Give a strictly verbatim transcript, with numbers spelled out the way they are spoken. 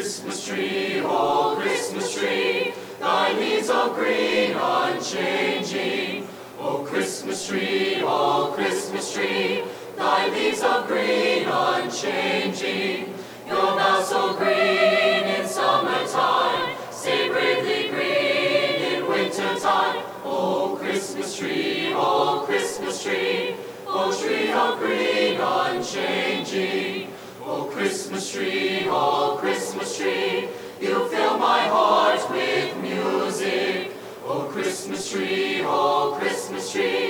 Christmas tree, oh Christmas tree, thy leaves of green unchanging. O Christmas tree, oh Christmas tree, thy leaves of green unchanging. Your bough so green in summertime, stay bravely green in wintertime. O Christmas tree, oh Christmas tree, O tree of green unchanging. O Christmas tree, oh Christmas tree, you fill my heart with music. O Christmas tree, oh Christmas tree,